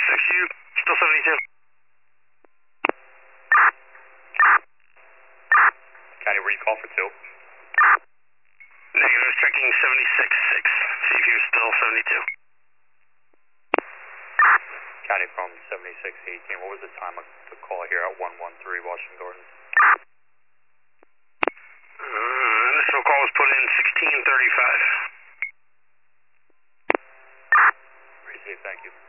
you still 72? County, where you call for 2? Negative, checking 76-6. See if you're still 72. County from 7618. What was the time of the call here at 113 Washington Gardens? Initial call was put in 1635. Appreciate it, thank you.